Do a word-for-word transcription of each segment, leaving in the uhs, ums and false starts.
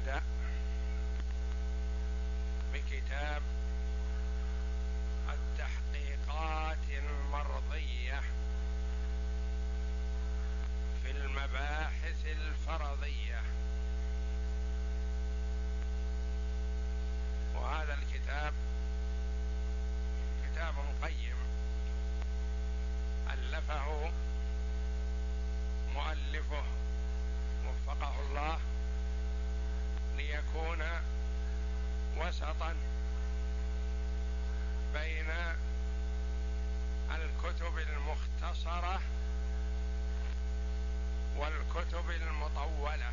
نبدأ بكتاب التحقيقات المرضية في المباحث الفرضية. وهذا الكتاب كتاب قيم ألفه مؤلفه وفقه الله ليكون وسطا بين الكتب المختصرة والكتب المطولة.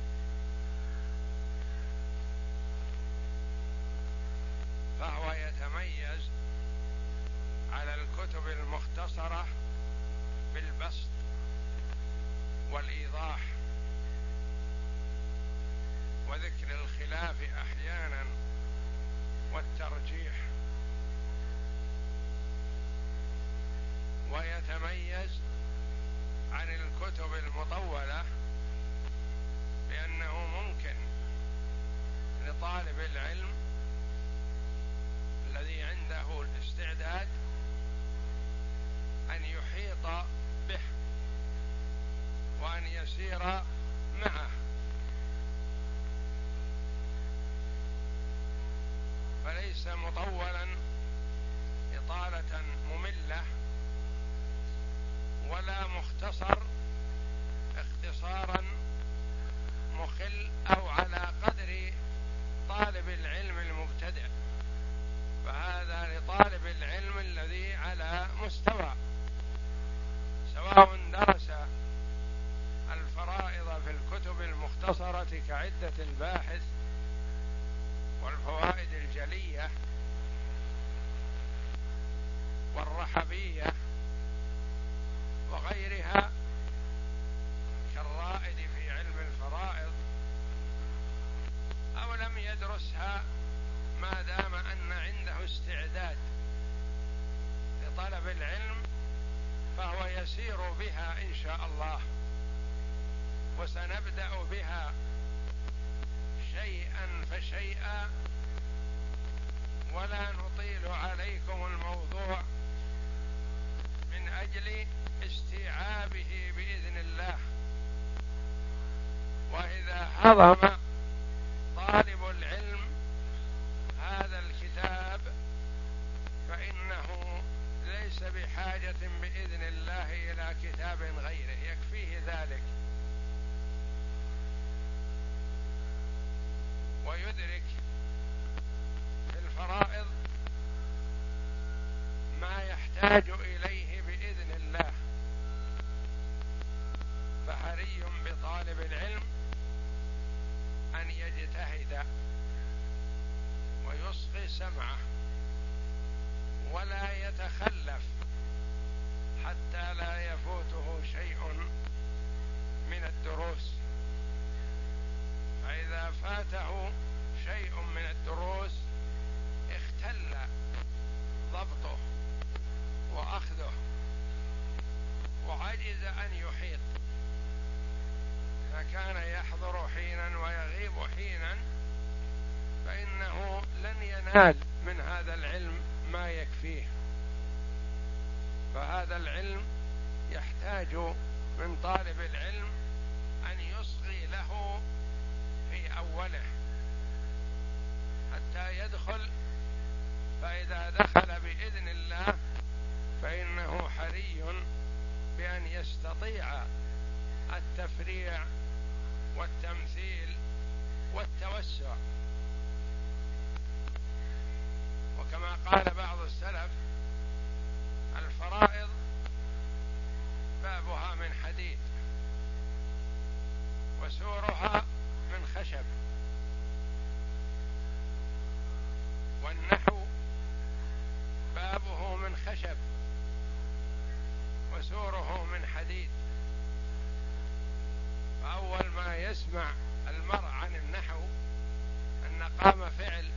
فهو يتميز على الكتب المختصرة بالبسط والإيضاح وذكر الخلاف أحيانا والترجيح، ويتميز عن الكتب المطولة بأنه ممكن لطالب العلم الذي عنده الاستعداد أن يحيط به وأن يسير معه، فليس مطولا إطالة مملة ولا مختصر اختصارا مخل أو على قدر طالب العلم المبتدئ، فهذا لطالب العلم الذي على مستوى، سواء درس الفرائض في الكتب المختصرة كعدة الباحث والفوائد الجلية والرحبية وغيرها كالرائد في علم الفرائض، أو لم يدرسها ما دام أن عنده استعداد لطلب العلم، فهو يسير بها إن شاء الله. وسنبدأ بها شيئا فشيئا ولا نطيل عليكم الموضوع من أجل استيعابه بإذن الله. وإذا هضم طالب العلم هذا الكتاب فإنه ليس بحاجة بإذن الله إلى كتاب غيره، يكفيه ذلك، ويدرك في الفرائض ما يحتاج إليه بإذن الله. فحري بطالب العلم أن يجتهد ويصغي سمعه ولا يتخلف حتى لا يفوته شيء من الدروس، فإذا فاته شيء من الدروس اختل ضبطه وأخذه وعجز أن يحيط. إذا كان يحضر حينا ويغيب حينا فإنه لن ينال من هذا العلم ما يكفيه. فهذا العلم يحتاج من طالب العلم أن يصغي له في أوله حتى يدخل، فإذا دخل بإذن الله فإنه حري بأن يستطيع التفريع والتمثيل والتوسع. وكما قال بعض السلف: الفرائض بابها من حديد وسورها من خشب، والنحو بابه من خشب وسوره من حديد. فأول ما يسمع المرء عن النحو أن قام فعل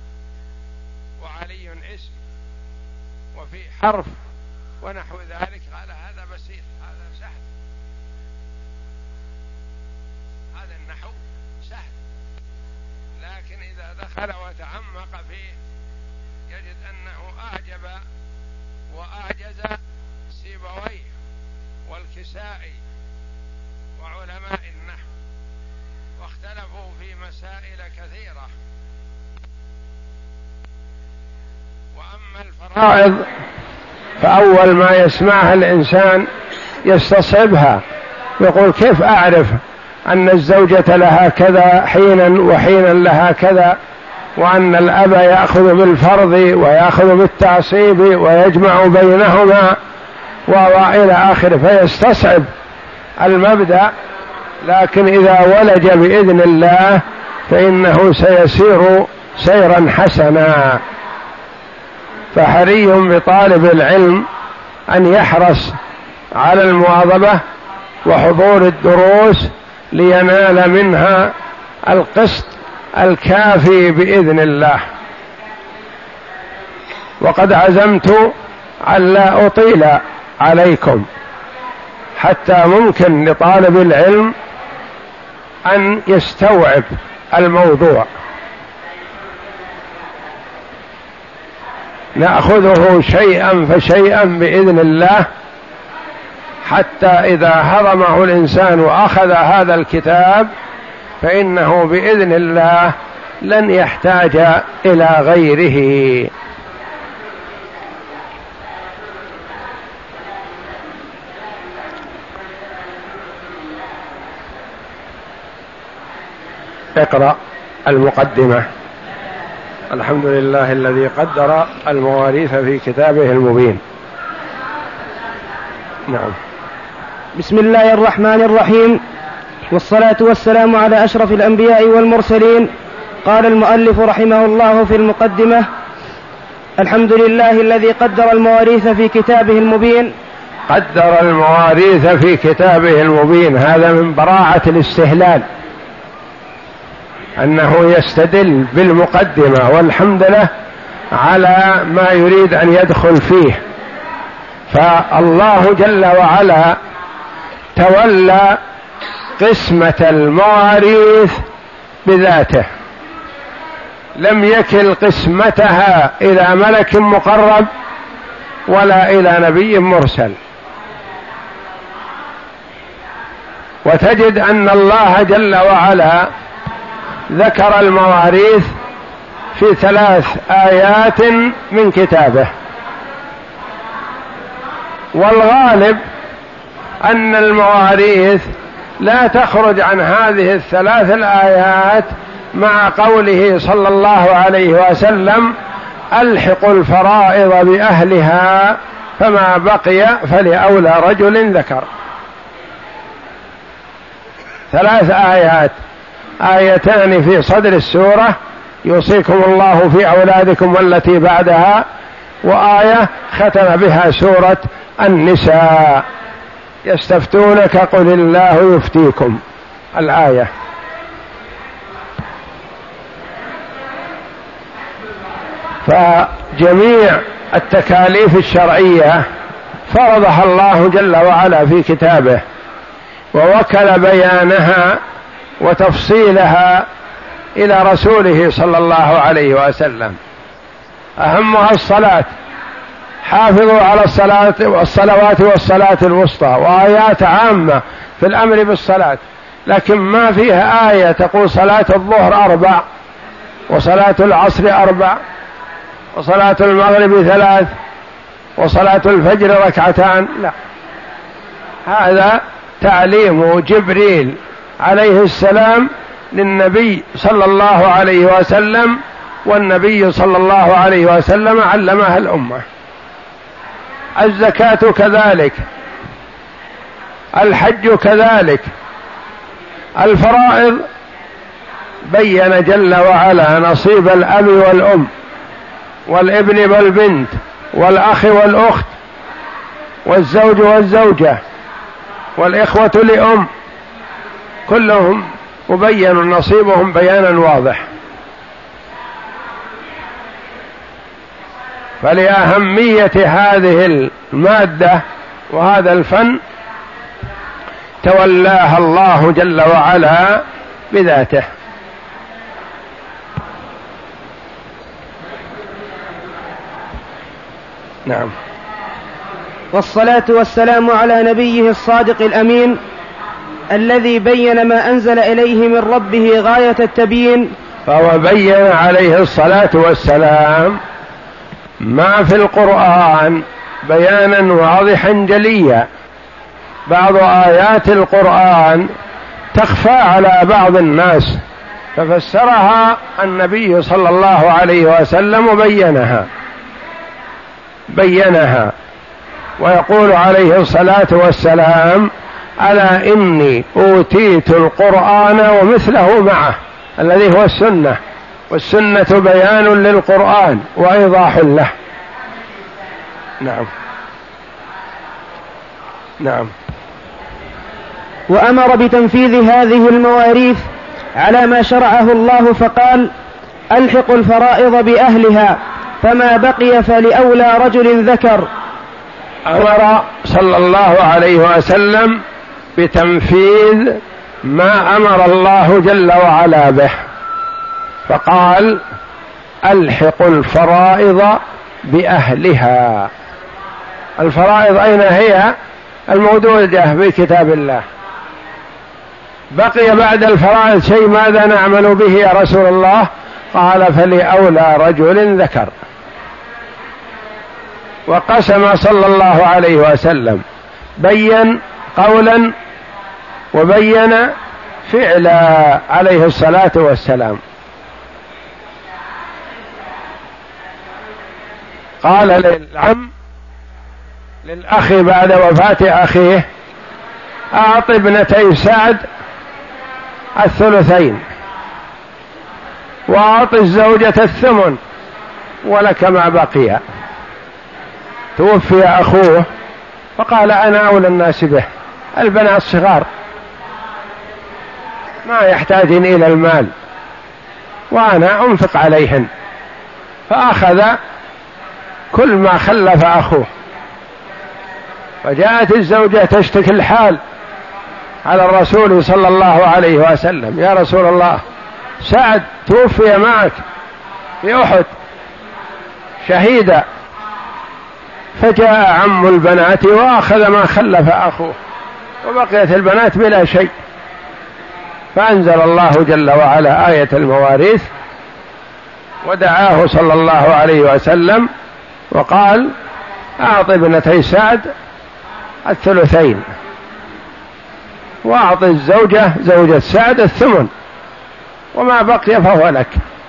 وعلي اسم وفي حرف ونحو ذلك، قال هذا بسيط، هذا سهل، هذا النحو سهل. لكن إذا دخل وتعمق فيه يجد أنه أعجب وأعجز سيبويه والكسائي وعلماء النحو، واختلفوا في مسائل كثيرة. وأما الفرائض فأول ما يسمعها الإنسان يستصعبها، يقول كيف أعرف أن الزوجة لها كذا حينا وحينا لها كذا، وأن الأب يأخذ بالفرض ويأخذ بالتعصيب ويجمع بينهما وإلى آخره، فيستصعب المبدأ. لكن إذا ولج بإذن الله فإنه سيسير سيرا حسنا. فحري بطالب العلم أن يحرص على المواظبة وحضور الدروس لينال منها القسط الكافي بإذن الله. وقد عزمت أن لا أطيل عليكم، حتى ممكن لطالب العلم أن يستوعب الموضوع. نأخذه شيئا فشيئا بإذن الله، حتى إذا هضمه الإنسان وأخذ هذا الكتاب فإنه بإذن الله لن يحتاج إلى غيره. اقرأ المقدمة. الحمد لله الذي قدر المواريث في كتابه المبين. نعم. بسم الله الرحمن الرحيم، والصلاة والسلام على أشرف الأنبياء والمرسلين. قال المؤلف رحمه الله في المقدمة: الحمد لله الذي قدر المواريث في كتابه المبين. قدر المواريث في كتابه المبين، هذا من براعة الاستهلال، أنه يستدل بالمقدمة والحمد لله على ما يريد أن يدخل فيه. فالله جل وعلا تولى قسمة المواريث بذاته، لم يكل قسمتها إلى ملك مقرب ولا إلى نبي مرسل. وتجد أن الله جل وعلا ذكر المواريث في ثلاث آيات من كتابه، والغالب أن المواريث لا تخرج عن هذه الثلاث الآيات، مع قوله صلى الله عليه وسلم: ألحقوا الفرائض بأهلها فما بقي فلأولى رجل ذكر. ثلاث آيات، آيتان في صدر السورة: يوصيكم الله في أولادكم والتي بعدها، وآية ختم بها سورة النساء: يستفتونك قل الله يفتيكم، الآية. فجميع التكاليف الشرعية فرضها الله جل وعلا في كتابه، ووكل بيانها وتفصيلها إلى رسوله صلى الله عليه وسلم. أهمها الصلاة: حافظوا على الصلاة والصلوات والصلاة الوسطى، وآيات عامة في الأمر بالصلاة، لكن ما فيها آية تقول صلاة الظهر أربع، وصلاة العصر أربع، وصلاة المغرب ثلاث، وصلاة الفجر ركعتان. لا، هذا تعليم جبريل عليه السلام للنبي صلى الله عليه وسلم، والنبي صلى الله عليه وسلم علمها الأمة. الزكاة كذلك، الحج كذلك. الفرائض بين جل وعلا نصيب الأب والأم والابن والبنت والأخ والأخت والزوج والزوجة والإخوة لأم، كلهم مبين نصيبهم بيانا واضح. فلأهمية هذه المادة وهذا الفن تولاها الله جل وعلا بذاته. نعم. والصلاة والسلام على نبيه الصادق الأمين الذي بين ما أنزل إليه من ربه غاية التبيين. فهو بين عليه الصلاة والسلام ما في القرآن بيانا واضحا جليا. بعض آيات القرآن تخفى على بعض الناس ففسرها النبي صلى الله عليه وسلم وبينها بينها ويقول عليه الصلاة والسلام: ألا إني أوتيت القرآن ومثله معه، الذي هو السنة، والسنة بيان للقرآن وإيضاح له. نعم نعم. وأمر بتنفيذ هذه المواريث على ما شرعه الله فقال: ألحقوا الفرائض بأهلها فما بقي فلأولى رجل ذكر. أمر صلى الله عليه وسلم بتنفيذ ما أمر الله جل وعلا به، فقال: ألحقوا الفرائض بأهلها. الفرائض أين هي؟ الموجودة في كتاب الله. بقي بعد الفرائض شيء، ماذا نعمل به يا رسول الله؟ قال: فلأولى رجل ذكر. وقسم صلى الله عليه وسلم، بين قولا وبين فعلا عليه الصلاة والسلام. قال للعم للأخ بعد وفاة أخيه: أعط ابنتي سعد الثلثين، وأعط الزوجة الثمن، ولك ما بقي. توفي أخوه فقال: أنا أولى الناس به، البنات صغار ما يحتاجن إلى المال وأنا أنفق عليهن. فأخذ كل ما خلف أخوه. فجاءت الزوجة تشتكي الحال على الرسول صلى الله عليه وسلم: يا رسول الله، سعد توفي معك في أحد شهيدا. فجاء عم البنات وأخذ ما خلف أخوه، وبقيت البنات بلا شيء. فأنزل الله جل وعلا آية المواريث، ودعاه صلى الله عليه وسلم وقال: أعط ابنتي سعد الثلثين، وأعط الزوجة زوجة سعد الثمن، وما بقي فهو لك.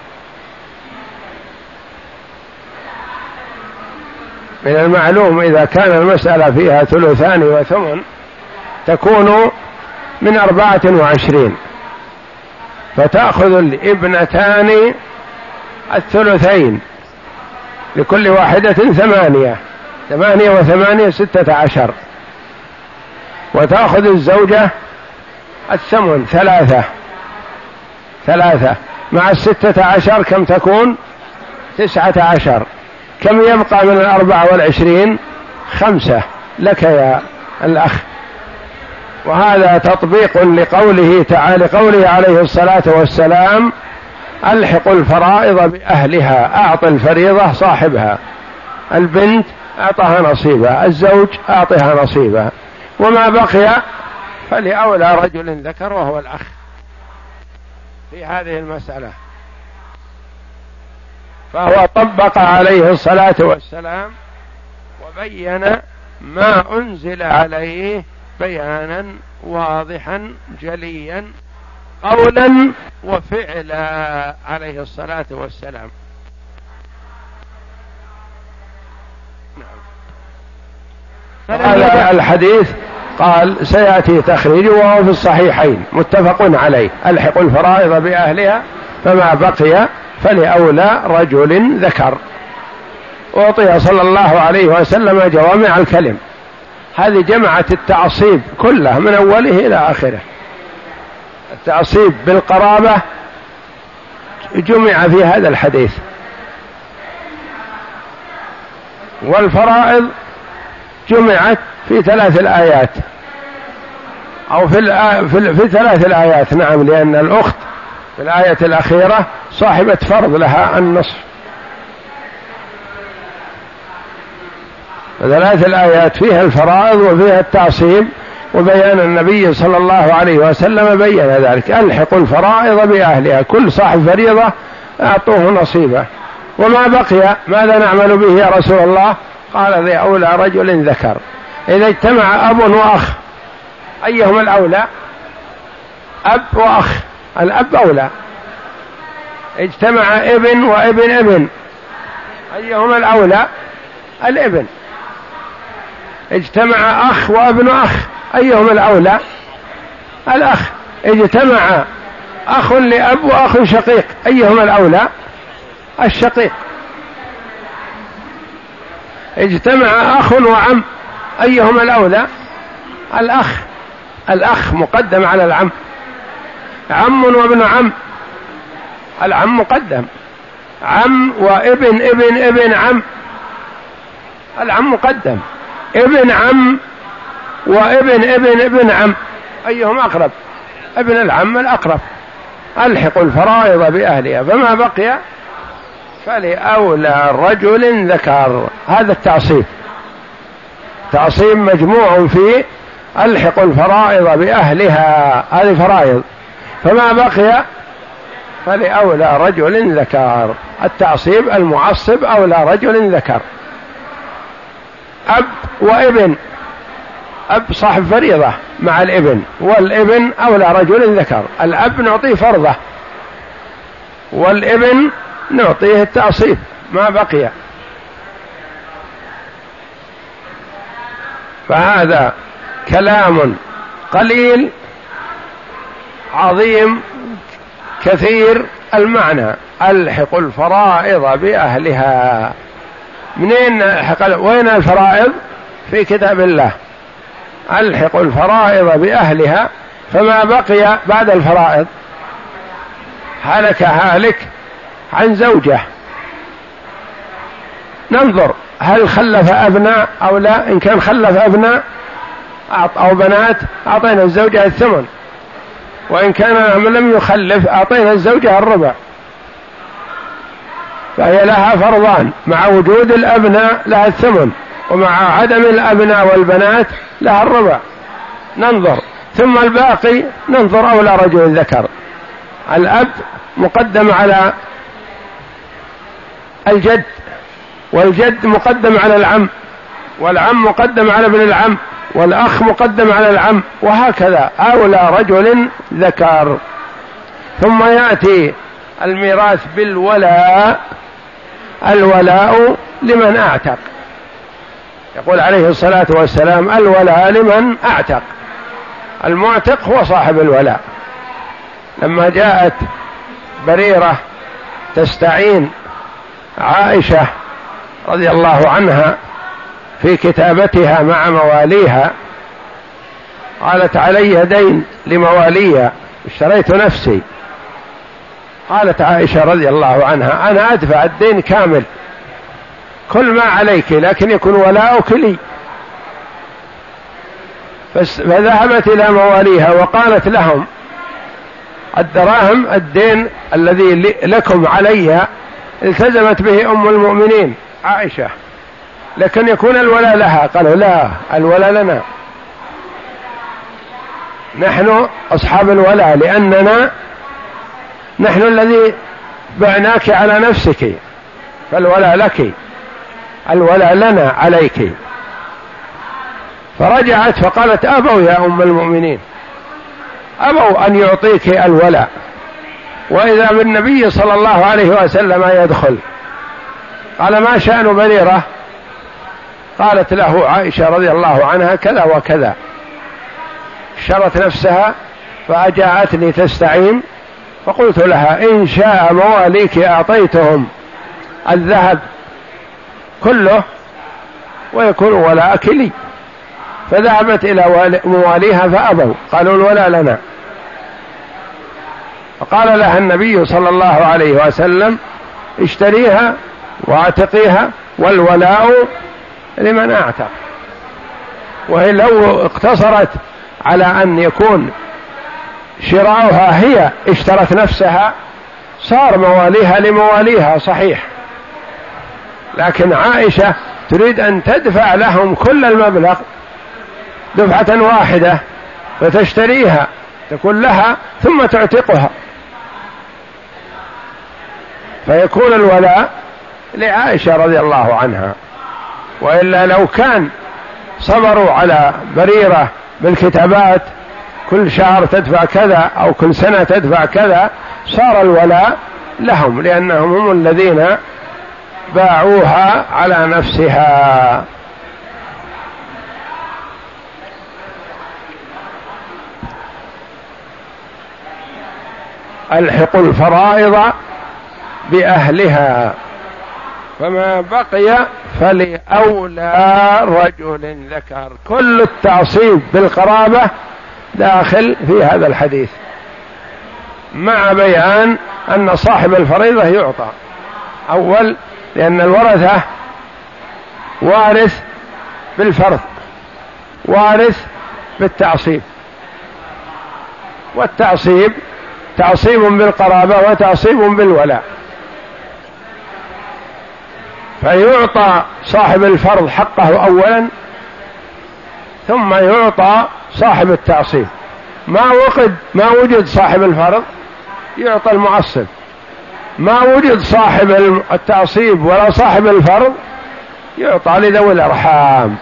من المعلوم إذا كان المسألة فيها ثلثان وثمن تكون من أربعة وعشرين، فتأخذ الابنتان الثلثين لكل واحدة ثمانية، ثمانية وثمانية ستة عشر، وتأخذ الزوجة الثمن ثلاثة ثلاثة مع الستة عشر كم تكون؟ تسعة عشر. كم يبقى من الأربعة والعشرين؟ خمسة لك يا الأخ. وهذا تطبيق لقوله تعالى، قوله عليه الصلاة والسلام: ألحق الفرائض بأهلها، أعط الفريضة صاحبها، البنت أعطها نصيبها، الزوج أعطها نصيبها، وما بقي فلأولى رجل ذكر وهو الأخ في هذه المسألة. فهو طبق عليه الصلاة والسلام وبين ما أنزل عليه بيانا واضحا جليا قولا وفعلا عليه الصلاة والسلام. نعم. هذا الحديث قال سيأتي تخريجه وهو في الصحيحين متفق عليه: ألحق الفرائض بأهلها فما بقي فلأولى رجل ذكر. أعطي صلى الله عليه وسلم جوامع الكلم، هذه جمعت التعصيب كله من أوله إلى آخره. التعصيب بالقرابة جمع في هذا الحديث، والفرائض جمعت في ثلاث الآيات أو في, في, في ثلاث الآيات. نعم، لأن الأخت في الآية الأخيرة صاحبة فرض لها النصف. ثلاث الآيات فيها الفرائض وفيها التعصيب، وبيان النبي صلى الله عليه وسلم بين ذلك: ألحقوا الفرائض بأهلها، كل صاحب فريضة أعطوه نصيبه. وما بقي ماذا نعمل به يا رسول الله؟ قال: لأولى رجل ذكر. إذا اجتمع أب وأخ أيهما الأولى؟ أب وأخ، الأب أولى. اجتمع ابن وابن ابن أيهما الأولى؟ الابن. اجتمع أخ وابن أخ أيهما الأولى؟ الأخ. اجتمع أخ لأب وأخ شقيق أيهما الأولى؟ الشقيق. اجتمع أخ وعم أيهما الأولى؟ الأخ. الأخ مقدم على العم. عم وابن عم، العم مقدم. عم وابن ابن ابن عم، العم مقدم. ابن عم وابن ابن ابن عم أيهم أقرب؟ ابن العم الأقرب. ألحقوا الفرائض بأهلها، فما بقي فلأولى رجل ذكر. هذا التعصيب، تعصيب مجموع في ألحقوا الفرائض بأهلها، هذه فرائض. فما بقي فلأولى رجل ذكر. التعصيب المعصب أولى رجل ذكر. أب وابن، أب صاحب فريضة مع الابن، والابن أولى رجل ذكر. الأب نعطيه فرضة، والابن نعطيه التعصيب ما بقي. فهذا كلام قليل عظيم كثير المعنى. ألحق الفرائض بأهلها. منين ألحق؟ وين الفرائض؟ في كتاب الله. ألحق الفرائض بأهلها، فما بقي بعد الفرائض هلك هالك عن زوجه. ننظر هل خلف أبناء أو لا. إن كان خلف أبناء أو بنات أعطينا الزوجة الثمن، وإن كان لم يخلف أعطينا الزوجة الربع. فهي لها فرضان، مع وجود الأبناء لها الثمن، ومع عدم الأبناء والبنات لها الربع. ننظر، ثم الباقي ننظر أولى رجل ذكر. الأب مقدم على الجد، والجد مقدم على العم، والعم مقدم على ابن العم، والأخ مقدم على العم، وهكذا أولى رجل ذكر. ثم يأتي الميراث بالولاء. الولاء لمن أعتق. يقول عليه الصلاة والسلام: الولاء لمن أعتق. المعتق هو صاحب الولاء. لما جاءت بريرة تستعين عائشة رضي الله عنها في كتابتها مع مواليها، قالت: علي دين لمواليها اشتريت نفسي. قالت عائشة رضي الله عنها: أنا أدفع الدين كامل، كل ما عليك، لكن يكون ولاؤك لي. فذهبت إلى مواليها وقالت لهم: الدراهم الدين الذي لكم علي التزمت به أم المؤمنين عائشة، لكن يكون الولاء لها. قالوا: لا، الولاء لنا، نحن أصحاب الولاء، لأننا نحن الذي بعناك على نفسك، فالولاء لك، الولاء لنا عليك. فرجعت فقالت: أبوا يا أم المؤمنين، أبوا أن يعطيك الولاء، وإذا بالنبي صلى الله عليه وسلم يدخل. قال: ما شأن بريرة؟ قالت له عائشة رضي الله عنها: كذا وكذا، شرت نفسها فأجاءتني تستعين، فقلت لها: إن شاء مواليك أعطيتهم الذهب كله ويكون ولاءك لي. فذهبت إلى مواليها فأبوا، قالوا: الولاء لنا. فقال لها النبي صلى الله عليه وسلم: اشتريها واعتقيها، والولاء لمن أعتق. وهي لو اقتصرت على أن يكون شراؤها هي اشترت نفسها صار مواليها لمواليها صحيح، لكن عائشة تريد أن تدفع لهم كل المبلغ دفعة واحدة فتشتريها تكون لها ثم تعتقها، فيكون الولاء لعائشة رضي الله عنها. وإلا لو كان صبروا على بريرة بالكتابات كل شهر تدفع كذا أو كل سنة تدفع كذا صار الولاء لهم، لأنهم هم الذين باعوها على نفسها. ألحقوا الفرائض بأهلها فما بقي فلأولى رجل ذكر. كل التعصيب بالقرابة داخل في هذا الحديث، مع بيان أن صاحب الفريضة يعطى أول، لأن الورثة وارث بالفرض وارث بالتعصيب، والتعصيب تعصيب بالقرابة وتعصيب بالولاء، فيعطى صاحب الفرض حقه أولا ثم يعطى صاحب التعصيب. ما وقد ما وجد صاحب الفرض يعطى المعصب، ما وجد صاحب التعصيب ولا صاحب الفرض يعطى لذوي الأرحام،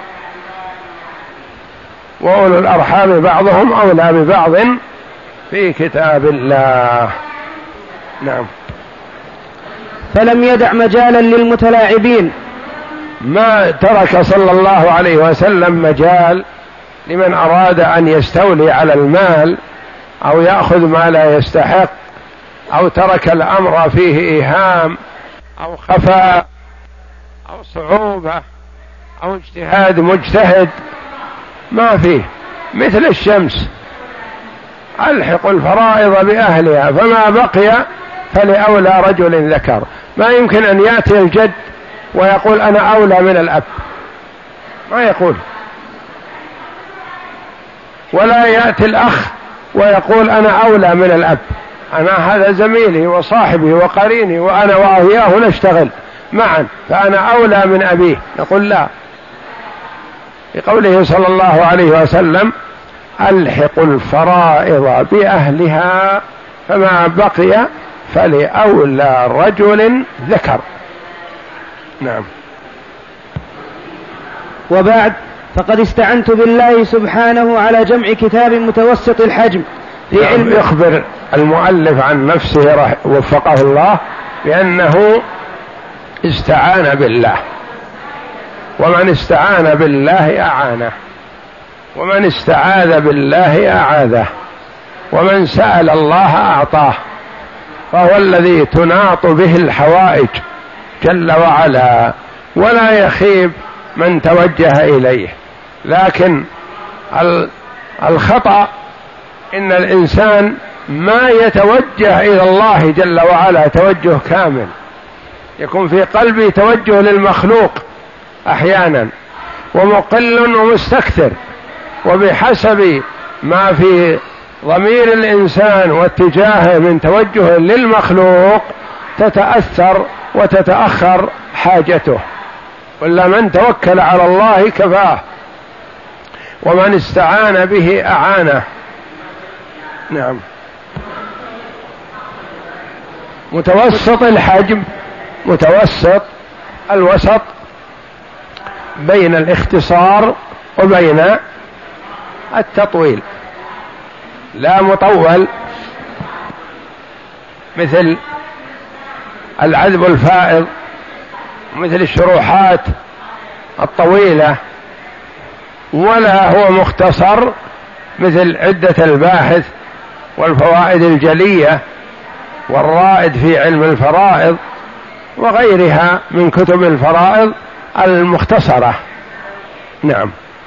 وأولو الأرحام بعضهم أولى ببعض في كتاب الله. نعم. فلم يدع مجالا للمتلاعبين، ما ترك صلى الله عليه وسلم مجال لمن أراد أن يستولي على المال أو يأخذ ما لا يستحق، أو ترك الأمر فيه إيهام أو خفاء أو صعوبة أو اجتهاد مجتهد، ما فيه. مثل الشمس، ألحق الفرائض بأهلها فما بقي فلأولى رجل ذكر. ما يمكن أن يأتي الجد ويقول أنا أولى من الأب، ما يقول. ولا يأتي الأخ ويقول أنا أولى من الأب، أنا هذا زميلي وصاحبي وقريني وأنا وإياه نشتغل معا فأنا أولى من أبيه، نقول لا. بقوله صلى الله عليه وسلم ألحق الفرائض بأهلها فما بقي فلأولى رجل ذكر. نعم. وبعد، فقد استعنت بالله سبحانه على جمع كتاب متوسط الحجم في علم. يخبر المؤلف عن نفسه وفقه الله بأنه استعان بالله، ومن استعان بالله أعانه، ومن استعاذ بالله أعاذه، ومن سأل الله أعطاه، فهو الذي تناط به الحوائج جل وعلا، ولا يخيب من توجه إليه. لكن الخطأ إن الإنسان ما يتوجه إلى الله جل وعلا توجه كامل، يكون في قلبه توجه للمخلوق أحيانا ومقل ومستكثر، وبحسب ما في ضمير الإنسان واتجاهه من توجه للمخلوق تتأثر وتتأخر حاجته. ولا من توكل على الله كفاه، ومن استعان به أعانه. نعم. متوسط الحجم، متوسط الوسط بين الاختصار وبين التطويل، لا مطول مثل العذب الفائض، مثل الشروحات الطويلة، ولا هو مختصر مثل عدة الباحث والفوائد الجلية والرائد في علم الفرائض وغيرها من كتب الفرائض المختصرة. نعم.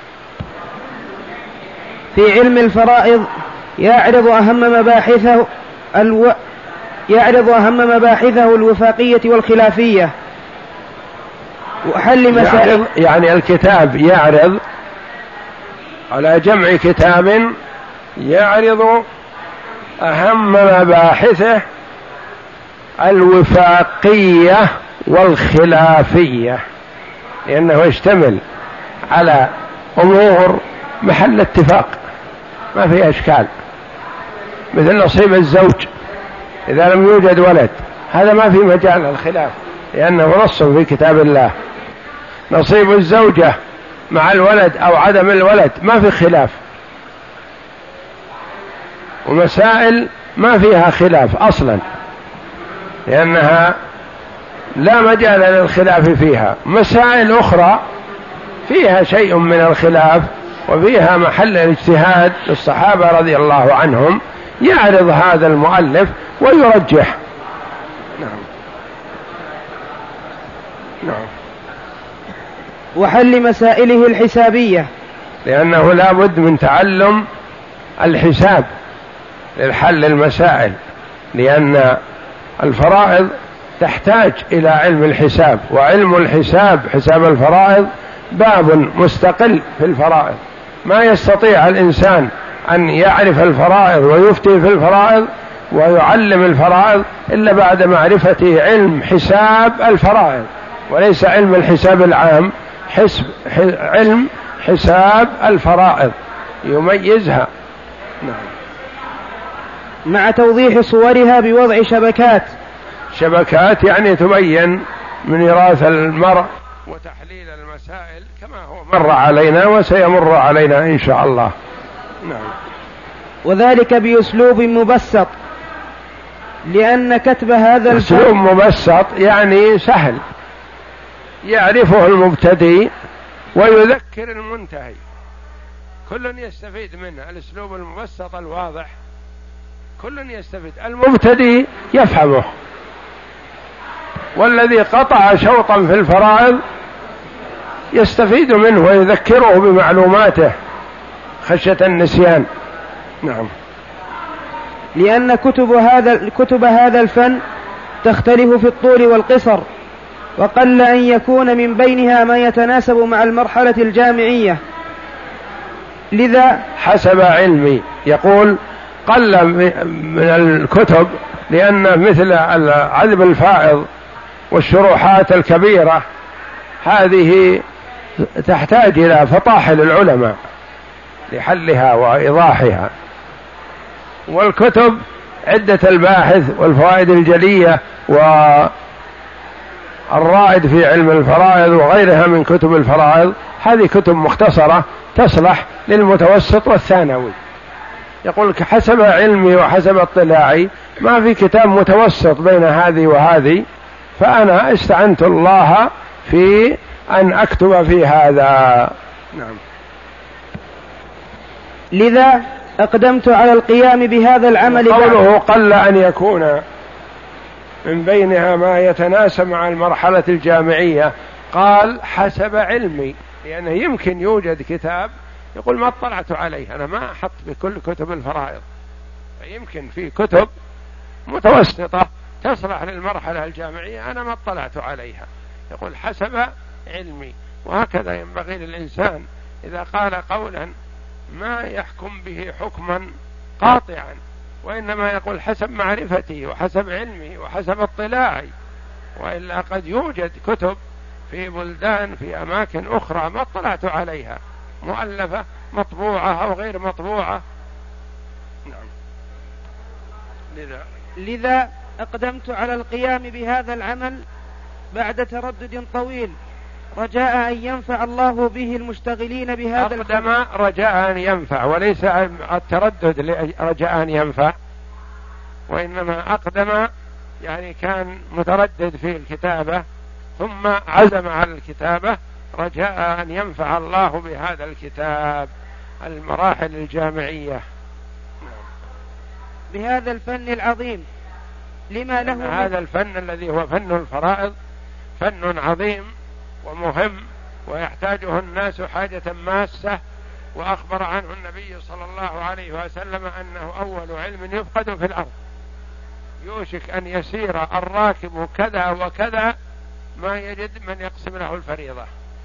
في علم الفرائض يعرض أهم مباحثه الو... يعرض أهم مباحثه الوفاقية والخلافية وحل مسائل. يعني الكتاب يعرض على جمع كتاب يعرض أهم مباحثه الوفاقية والخلافية. لأنه يشتمل على أمور محل اتفاق ما فيها إشكال، مثل نصيب الزوج إذا لم يوجد ولد، هذا ما في مجال الخلاف لأنه نص في كتاب الله. نصيب الزوجة مع الولد أو عدم الولد ما في خلاف، ومسائل ما فيها خلاف أصلا لأنها لا مجال للخلاف فيها. مسائل أخرى فيها شيء من الخلاف وفيها محل الاجتهاد للصحابة رضي الله عنهم، يعرض هذا المؤلف ويرجح. نعم نعم. وحل مسائله الحسابية، لأنه لا بد من تعلم الحساب للحل المسائل، لأن الفرائض تحتاج إلى علم الحساب، وعلم الحساب حساب الفرائض باب مستقل في الفرائض. ما يستطيع الإنسان أن يعرف الفرائض ويفتي في الفرائض ويعلم الفرائض إلا بعد معرفة علم حساب الفرائض، وليس علم الحساب العام، حسب علم حساب الفرائض يميزها. نعم. مع توضيح صورها بوضع شبكات. شبكات يعني تبين من ميراث المرء وتحليل المسائل كما هو مر علينا وسيمر علينا إن شاء الله. نعم. وذلك بأسلوب مبسط، لأن كتب هذا أسلوب مبسط يعني سهل يعرفه المبتدئ ويذكر المنتهي، كل يستفيد منه. الأسلوب المبسط الواضح كل يستفيد، المبتدئ يفهمه، والذي قطع شوطا في الفرائض يستفيد منه ويذكره بمعلوماته خشية النسيان. نعم. لأن كتب هذا كتب هذا الفن تختلف في الطول والقصر، وقل أن يكون من بينها ما يتناسب مع المرحلة الجامعية. لذا حسب علمي يقول قل من الكتب، لأن مثل عذب الفائض والشروحات الكبيرة هذه تحتاج إلى فطاحل العلماء لحلها وإيضاحها، والكتب عدة الباحث والفوائد الجلية والرائد في علم الفرائض وغيرها من كتب الفرائض، هذه كتب مختصرة تصلح للمتوسط والثانوي. يقول لك حسب علمي وحسب اطلاعي ما في كتاب متوسط بين هذه وهذه، فأنا استعنت الله في أن أكتب في هذا. نعم. لذا أقدمت على القيام بهذا العمل. قوله قل أن يكون من بينها ما يتناسب مع المرحلة الجامعية، قال حسب علمي، لأنه يمكن يوجد كتاب يقول ما اطلعت عليه، أنا ما أحط بكل كتب الفرائض، فيمكن في كتب متوسطة تصلح للمرحلة الجامعية أنا ما اطلعت عليها، يقول حسب علمي. وهكذا ينبغي للإنسان إذا قال قولا ما يحكم به حكما قاطعا، وإنما يقول حسب معرفتي وحسب علمي وحسب اطلاعي، وإلا قد يوجد كتب في بلدان في أماكن أخرى ما اطلعت عليها، مؤلفة مطبوعة أو غير مطبوعة. نعم. لذا لذا أقدمت على القيام بهذا العمل بعد تردد طويل، رجاء أن ينفع الله به المشتغلين بهذا. أقدم رجاء أن ينفع، وليس التردد رجاء أن ينفع، وإنما أقدم يعني كان متردد في الكتابة ثم عزم على الكتابة رجاء أن ينفع الله بهذا الكتاب المراحل الجامعية بهذا الفن العظيم، لما له هذا الفن الذي هو فن الفرائض فن عظيم ومهم ويحتاجه الناس حاجة ماسة. وأخبر عنه النبي صلى الله عليه وسلم أنه أول علم يفقد في الأرض، يوشك أن يسير الراكب كذا وكذا ما يجد من يقسم له الفريضة.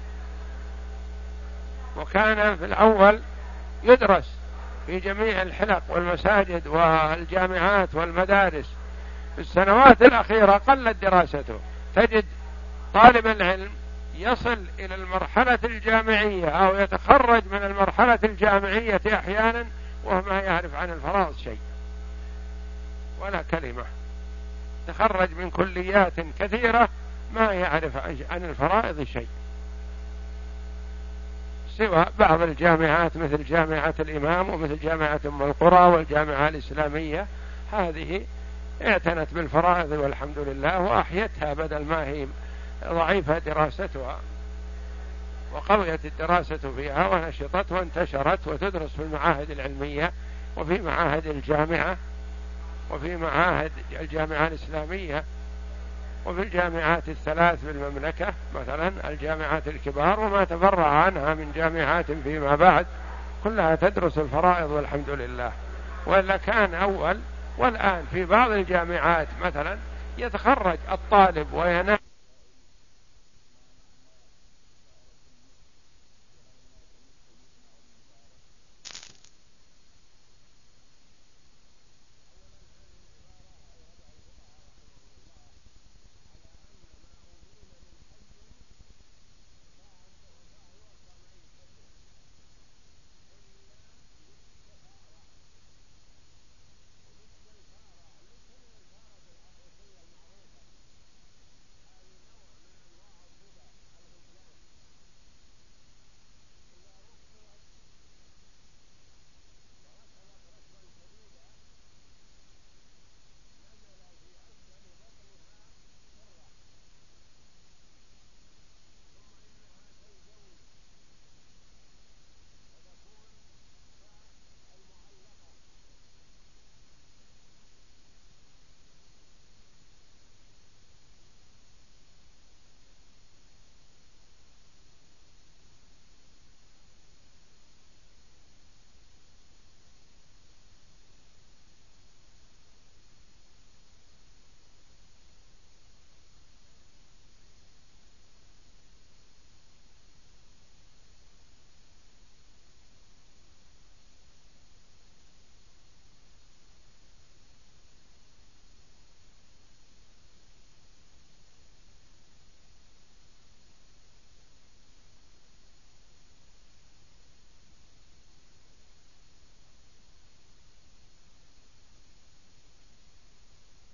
وكان في الأول يدرس في جميع الحلق والمساجد والجامعات والمدارس، في السنوات الأخيرة قلت دراسته، تجد طالب العلم يصل إلى المرحلة الجامعية أو يتخرج من المرحلة الجامعية أحيانا وهو ما يعرف عن الفرائض شيء ولا كلمة، تخرج من كليات كثيرة ما يعرف عن الفرائض شيء، سوى بعض الجامعات مثل جامعة الإمام ومثل جامعة أم القرى والجامعة الإسلامية، هذه اعتنت بالفرائض والحمد لله وأحيتها بدل ما هي ضعيفة دراستها، وقويت الدراسة فيها ونشطت وانتشرت وتدرس في المعاهد العلمية وفي معاهد الجامعة وفي معاهد الجامعة الإسلامية وفي الجامعات الثلاث في المملكة مثلا الجامعات الكبار وما تفرع عنها من جامعات فيما بعد كلها تدرس الفرائض والحمد لله. وإلا كان أول والآن في بعض الجامعات مثلا يتخرج الطالب وينام